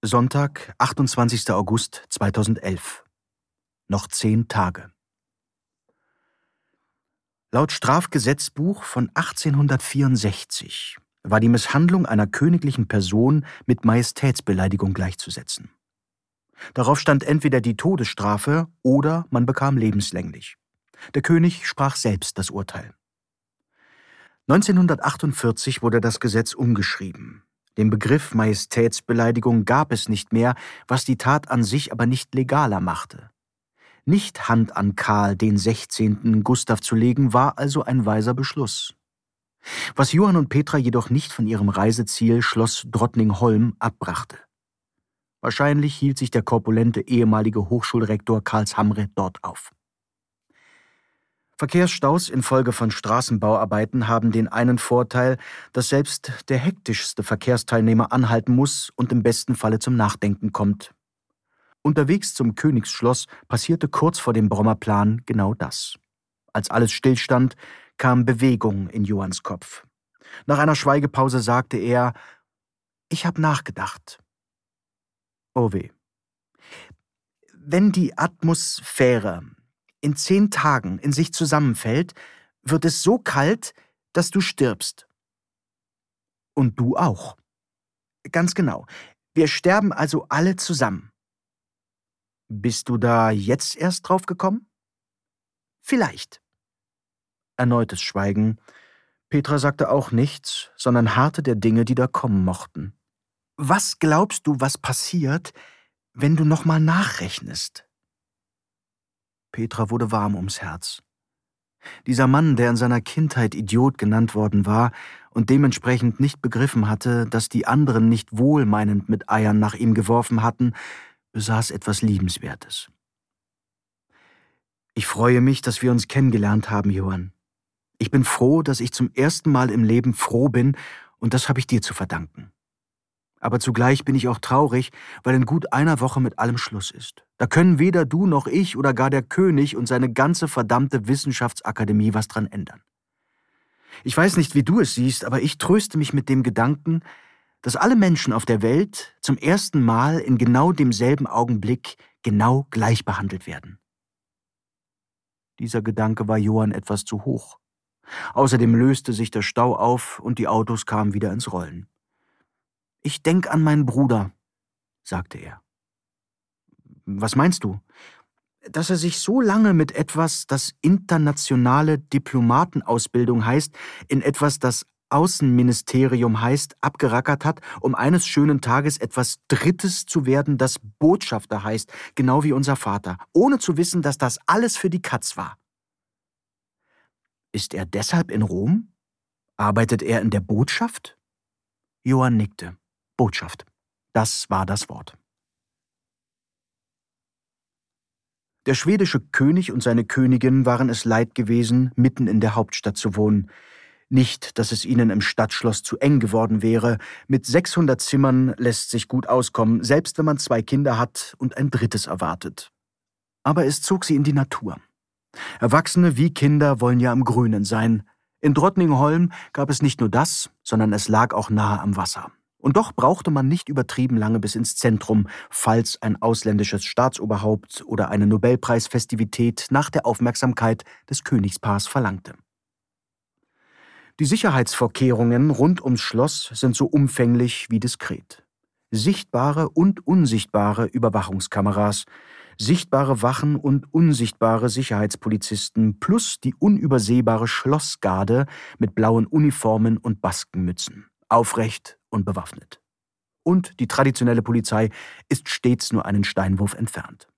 Sonntag, 28. August 2011. Noch 10 Tage. Laut Strafgesetzbuch von 1864 war die Misshandlung einer königlichen Person mit Majestätsbeleidigung gleichzusetzen. Darauf stand entweder die Todesstrafe oder man bekam lebenslänglich. Der König sprach selbst das Urteil. 1948 wurde das Gesetz umgeschrieben. Den Begriff Majestätsbeleidigung gab es nicht mehr, was die Tat an sich aber nicht legaler machte. Nicht Hand an Karl den 16. Gustav zu legen, war also ein weiser Beschluss. Was Johann und Petra jedoch nicht von ihrem Reiseziel Schloss Drottningholm abbrachte. Wahrscheinlich hielt sich der korpulente ehemalige Hochschulrektor Karlshamre dort auf. Verkehrsstaus infolge von Straßenbauarbeiten haben den einen Vorteil, dass selbst der hektischste Verkehrsteilnehmer anhalten muss und im besten Falle zum Nachdenken kommt. Unterwegs zum Königsschloss passierte kurz vor dem Brommerplan genau das. Als alles stillstand, kam Bewegung in Johanns Kopf. Nach einer Schweigepause sagte er: »Ich habe nachgedacht.« Oh weh. Wenn die Atmosphäre in 10 Tagen in sich zusammenfällt, wird es so kalt, dass du stirbst. Und du auch. Ganz genau. Wir sterben also alle zusammen. Bist du da jetzt erst drauf gekommen? Vielleicht. Erneutes Schweigen. Petra sagte auch nichts, sondern harrte der Dinge, die da kommen mochten. Was glaubst du, was passiert, wenn du nochmal nachrechnest? Petra wurde warm ums Herz. Dieser Mann, der in seiner Kindheit Idiot genannt worden war und dementsprechend nicht begriffen hatte, dass die anderen nicht wohlmeinend mit Eiern nach ihm geworfen hatten, besaß etwas Liebenswertes. Ich freue mich, dass wir uns kennengelernt haben, Johann. Ich bin froh, dass ich zum ersten Mal im Leben froh bin, und das habe ich dir zu verdanken. Aber zugleich bin ich auch traurig, weil in gut einer Woche mit allem Schluss ist. Da können weder du noch ich oder gar der König und seine ganze verdammte Wissenschaftsakademie was dran ändern. Ich weiß nicht, wie du es siehst, aber ich tröste mich mit dem Gedanken, dass alle Menschen auf der Welt zum ersten Mal in genau demselben Augenblick genau gleich behandelt werden. Dieser Gedanke war Johann etwas zu hoch. Außerdem löste sich der Stau auf und die Autos kamen wieder ins Rollen. »Ich denk an meinen Bruder«, sagte er. »Was meinst du?« »Dass er sich so lange mit etwas, das internationale Diplomatenausbildung heißt, in etwas, das Außenministerium heißt, abgerackert hat, um eines schönen Tages etwas Drittes zu werden, das Botschafter heißt, genau wie unser Vater, ohne zu wissen, dass das alles für die Katz war.« »Ist er deshalb in Rom? Arbeitet er in der Botschaft?« Johann nickte. Botschaft. Das war das Wort. Der schwedische König und seine Königin waren es leid gewesen, mitten in der Hauptstadt zu wohnen. Nicht, dass es ihnen im Stadtschloss zu eng geworden wäre. Mit 600 Zimmern lässt sich gut auskommen, selbst wenn man 2 Kinder hat und ein drittes erwartet. Aber es zog sie in die Natur. Erwachsene wie Kinder wollen ja im Grünen sein. In Drottningholm gab es nicht nur das, sondern es lag auch nahe am Wasser. Und doch brauchte man nicht übertrieben lange bis ins Zentrum, falls ein ausländisches Staatsoberhaupt oder eine Nobelpreisfestivität nach der Aufmerksamkeit des Königspaars verlangte. Die Sicherheitsvorkehrungen rund ums Schloss sind so umfänglich wie diskret. Sichtbare und unsichtbare Überwachungskameras, sichtbare Wachen und unsichtbare Sicherheitspolizisten plus die unübersehbare Schlossgarde mit blauen Uniformen und Baskenmützen, aufrecht und bewaffnet. Und die traditionelle Polizei ist stets nur einen Steinwurf entfernt.